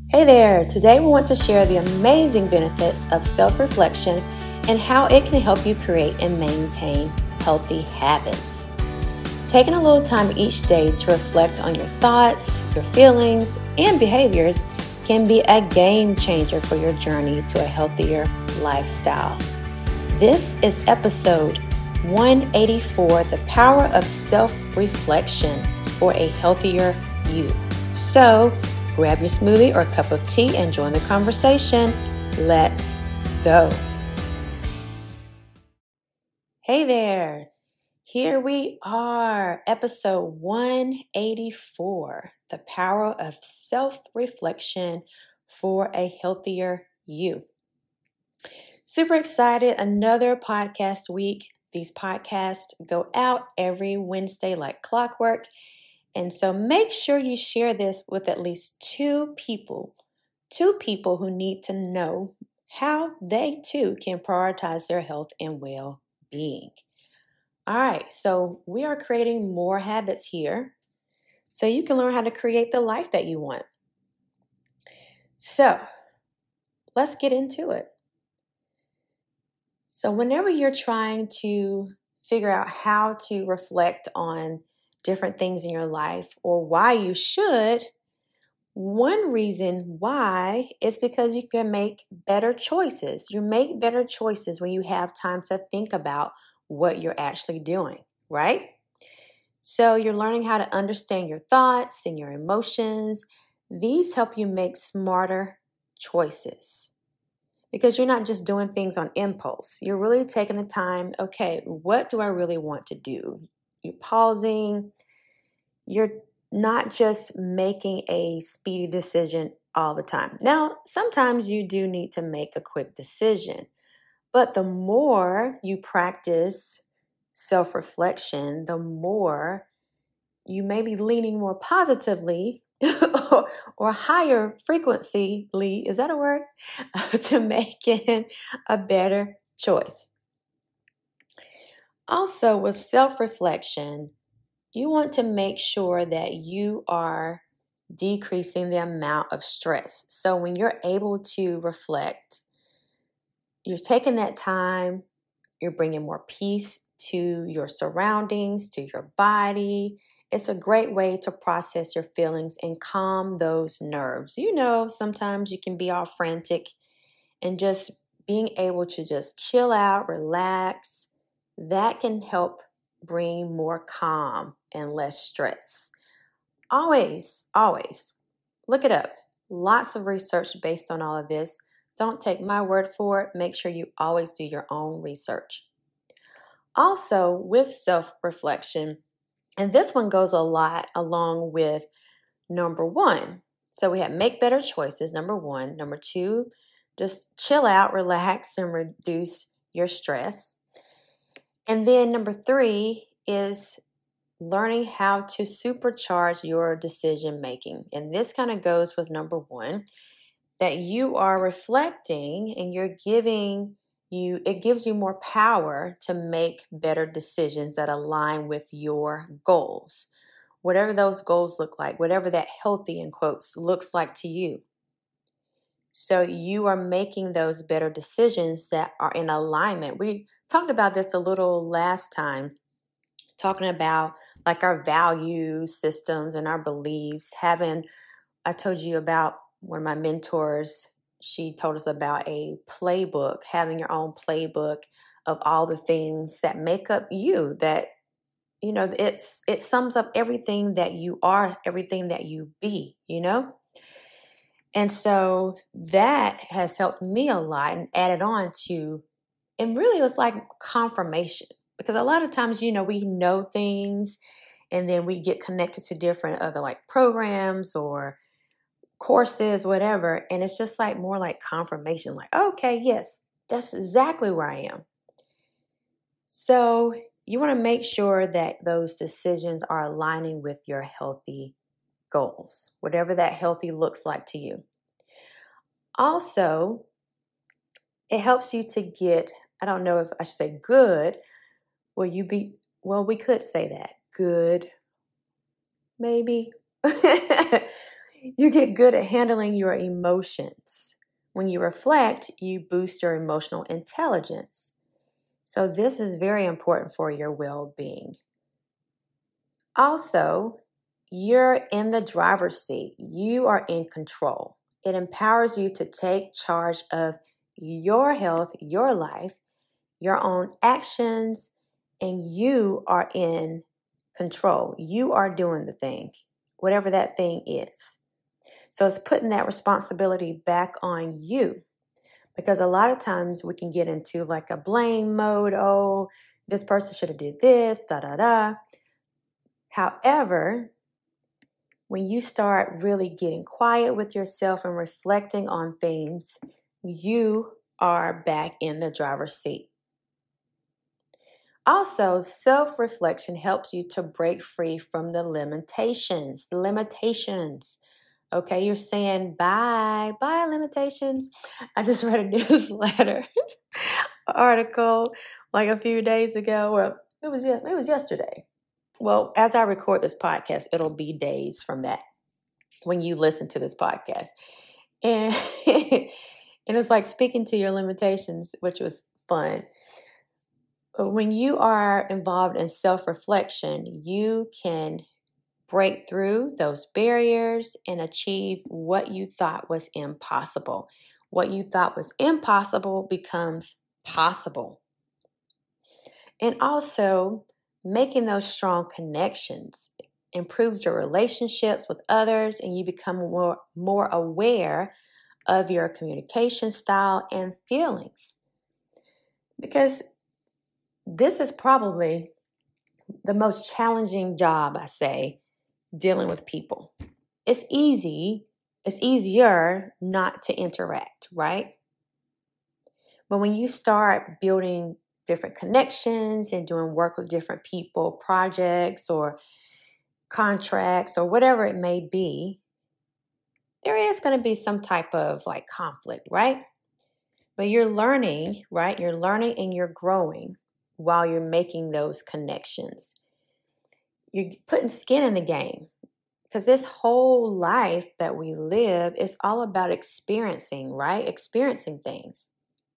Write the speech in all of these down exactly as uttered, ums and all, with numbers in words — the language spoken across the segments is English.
Hey there! Today we want to share the amazing benefits of self-reflection and how it can help you create and maintain healthy habits. Taking a little time each day to reflect on your thoughts, your feelings, and behaviors can be a game changer for your journey to a healthier lifestyle. This is episode one eighty-four, The Power of Self-Reflection for a Healthier You. So, grab your smoothie or cup of tea and join the conversation. Let's go. Hey there. Here we are, episode one eighty-four, The Power of Self-Reflection for a Healthier You. Super excited. Another podcast week. These podcasts go out every Wednesday like clockwork. And so make sure you share this with at least two people, two people who need to know how they too can prioritize their health and well-being. All right, so we are creating more habits here so you can learn how to create the life that you want. So let's get into it. So whenever you're trying to figure out how to reflect on different things in your life or why you should, one reason why is because you can make better choices. You make better choices when you have time to think about what you're actually doing, right? So you're learning how to understand your thoughts and your emotions. These help you make smarter choices because you're not just doing things on impulse. You're really taking the time, okay, what do I really want to do? You're pausing. You're not just making a speedy decision all the time. Now, sometimes you do need to make a quick decision, but the more you practice self-reflection, the more you may be leaning more positively or, or higher frequency, is that a word? to making a better choice. Also, with self-reflection, you want to make sure that you are decreasing the amount of stress. So when you're able to reflect, you're taking that time, you're bringing more peace to your surroundings, to your body. It's a great way to process your feelings and calm those nerves. You know, sometimes you can be all frantic, and just being able to just chill out, relax, that can help bring more calm and less stress. Always, always look it up. Lots of research based on all of this. Don't take my word for it. Make sure you always do your own research. Also, with self-reflection, and this one goes a lot along with number one. So we have make better choices, number one. Number two, just chill out, relax, and reduce your stress. And then number three is learning how to supercharge your decision making. And this kind of goes with number one, that you are reflecting and you're giving you, it gives you more power to make better decisions that align with your goals. Whatever those goals look like, whatever that healthy in quotes looks like to you. So you are making those better decisions that are in alignment. We talked about this a little last time, talking about like our value systems and our beliefs. Having, I told you about one of my mentors, she told us about a playbook, having your own playbook of all the things that make up you, that, you know, it's it sums up everything that you are, everything that you be, you know? And so that has helped me a lot and added on to, and really it was like confirmation. Because a lot of times, you know, we know things and then we get connected to different other like programs or courses, whatever. And it's just like more like confirmation, like, okay, yes, that's exactly where I am. So you want to make sure that those decisions are aligning with your healthy goals, whatever that healthy looks like to you. Also, it helps you to get, I don't know if I should say good, will you be, well, we could say that, good, maybe. You get good at handling your emotions. When you reflect, you boost your emotional intelligence. So this is very important for your well-being. Also, you're in the driver's seat. You are in control. It empowers you to take charge of your health, your life, your own actions, and you are in control. You are doing the thing, whatever that thing is. So it's putting that responsibility back on you, because a lot of times we can get into like a blame mode. Oh, this person should have did this, da da da. However, when you start really getting quiet with yourself and reflecting on things, you are back in the driver's seat. Also, self-reflection helps you to break free from the limitations. The limitations. Okay, you're saying bye, bye limitations. I just read a newsletter article like a few days ago, or it was it was yesterday. Well, as I record this podcast, it'll be days from that when you listen to this podcast. And, and it's like speaking to your limitations, which was fun. When you are involved in self-reflection, you can break through those barriers and achieve what you thought was impossible. What you thought was impossible becomes possible. And also, making those strong connections improves your relationships with others, and you become more, more aware of your communication style and feelings. Because this is probably the most challenging job, I say, dealing with people. It's easy, it's easier not to interact, right? But when you start building different connections and doing work with different people, projects or contracts or whatever it may be, there is going to be some type of like conflict, right? But you're learning, right? You're learning and you're growing while you're making those connections. You're putting skin in the game, because this whole life that we live is all about experiencing, right? Experiencing things.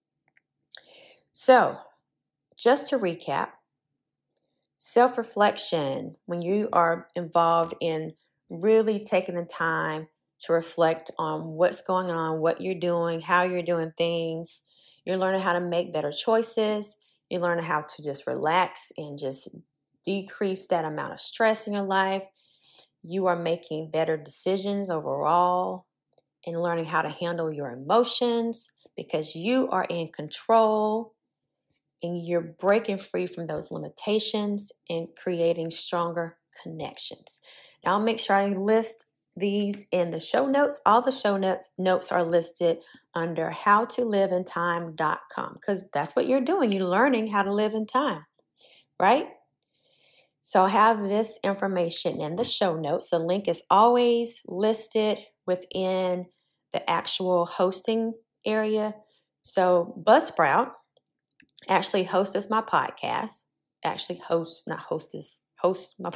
So, just to recap, self-reflection, when you are involved in really taking the time to reflect on what's going on, what you're doing, how you're doing things, you're learning how to make better choices, you're learning how to just relax and just decrease that amount of stress in your life. You are making better decisions overall and learning how to handle your emotions because you are in control. And you're breaking free from those limitations and creating stronger connections. Now, I'll make sure I list these in the show notes. All the show notes, notes are listed under how to live in time dot com, because that's what you're doing. You're learning how to live in time, right? So I'll have this information in the show notes. The link is always listed within the actual hosting area. So Buzzsprout actually hosts my podcast. Actually hosts, not hostess, hosts my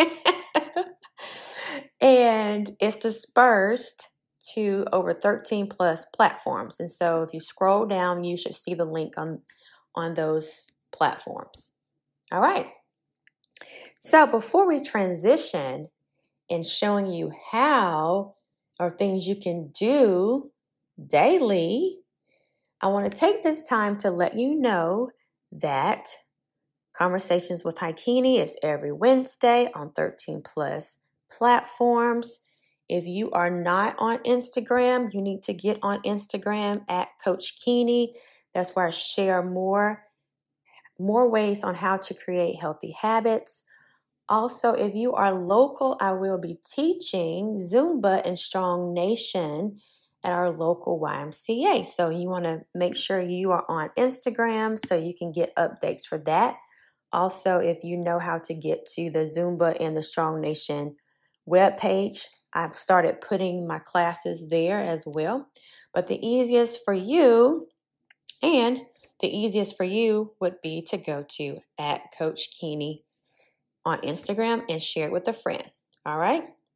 and it's dispersed to over thirteen plus platforms. And so if you scroll down, you should see the link on, on those platforms. All right. So before we transition in showing you how or things you can do daily, I want to take this time to let you know that Conversations with Haikini is every Wednesday on thirteen plus platforms. If you are not on Instagram, you need to get on Instagram at Coach Kini. That's where I share more, more ways on how to create healthy habits. Also, if you are local, I will be teaching Zumba and Strong Nation at our local Y M C A. So you want to make sure you are on Instagram so you can get updates for that. Also, if you know how to get to the Zumba and the Strong Nation webpage, I've started putting my classes there as well. But the easiest for you, and the easiest for you would be to go to at Coach Kini on Instagram and share it with a friend. All right.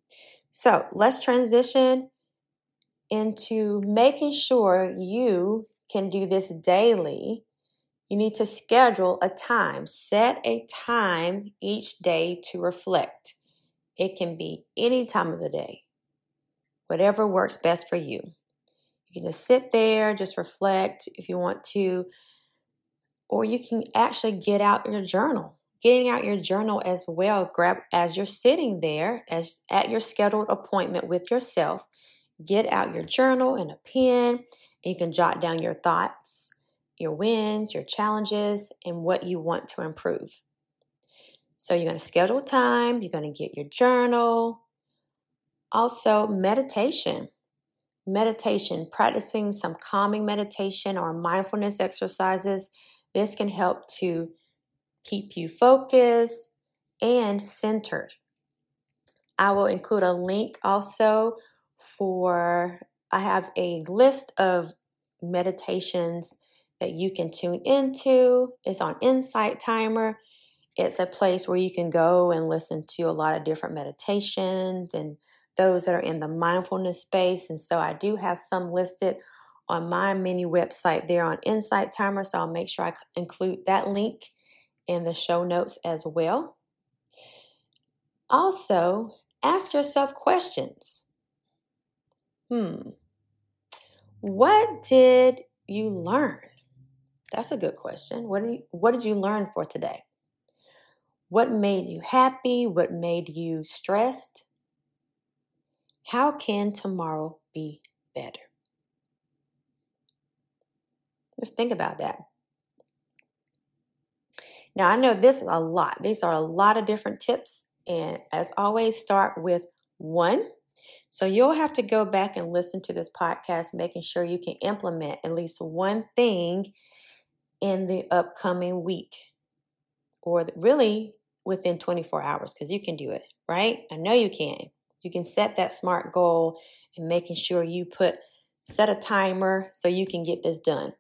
So let's transition into making sure you can do this daily. You need to schedule a time. Set a time each day to reflect. It can be any time of the day, whatever works best for you. You can just sit there, just reflect if you want to, or you can actually get out your journal. Getting out your journal as well, grab as you're sitting there, as at your scheduled appointment with yourself, get out your journal and a pen, and you can jot down your thoughts, your wins, your challenges, and what you want to improve. So you're going to schedule time, you're going to get your journal. Also, meditation. Meditation, practicing some calming meditation or mindfulness exercises. This can help to keep you focused and centered. I will include a link also for, I have a list of meditations that you can tune into. It's on Insight Timer. It's a place where you can go and listen to a lot of different meditations and those that are in the mindfulness space. And so I do have some listed on my mini website there on Insight Timer. So I'll make sure I include that link in the show notes as well. Also, ask yourself questions. Hmm. What did you learn? That's a good question. What did you, what did you learn for today? What made you happy? What made you stressed? How can tomorrow be better? Let's think about that. Now, I know this is a lot. These are a lot of different tips. And as always, start with one. So you'll have to go back and listen to this podcast, making sure you can implement at least one thing in the upcoming week, or really within twenty-four hours, because you can do it, right? I know you can. You can set that SMART goal and making sure you put, set a timer so you can get this done.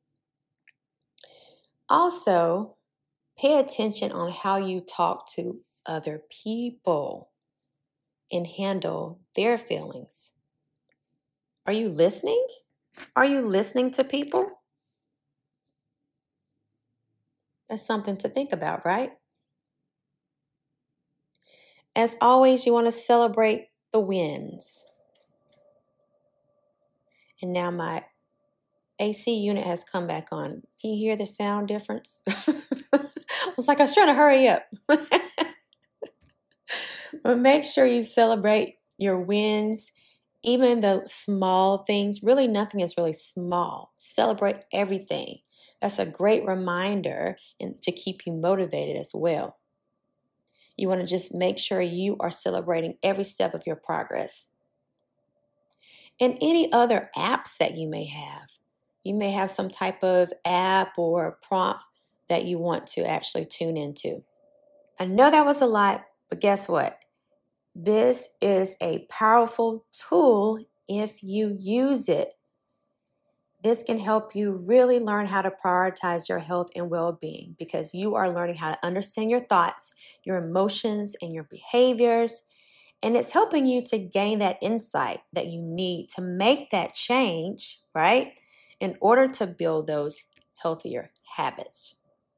Also, pay attention on how you talk to other people and handle their feelings. Are you listening? Are you listening to people? That's something to think about, right? As always, you want to celebrate the wins. And now my A C unit has come back on. Can you hear the sound difference? It's like I was trying to hurry up. But make sure you celebrate your wins, even the small things. Really, nothing is really small. Celebrate everything. That's a great reminder and to keep you motivated as well. You want to just make sure you are celebrating every step of your progress. And any other apps that you may have. You may have some type of app or prompt that you want to actually tune into. I know that was a lot, but guess what? This is a powerful tool if you use it. This can help you really learn how to prioritize your health and well-being, because you are learning how to understand your thoughts, your emotions, and your behaviors. And it's helping you to gain that insight that you need to make that change, right? In order to build those healthier habits.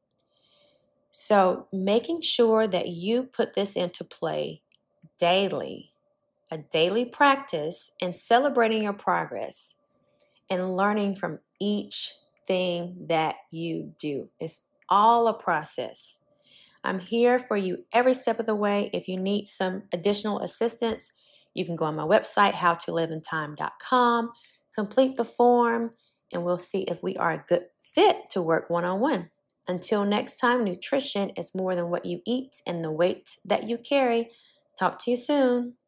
So making sure that you put this into play daily, a daily practice, and celebrating your progress and learning from each thing that you do. It's all a process. I'm here for you every step of the way. If you need some additional assistance, you can go on my website, how to live in time dot com, complete the form, and we'll see if we are a good fit to work one-on-one. Until next time, nutrition is more than what you eat and the weight that you carry. Talk to you soon.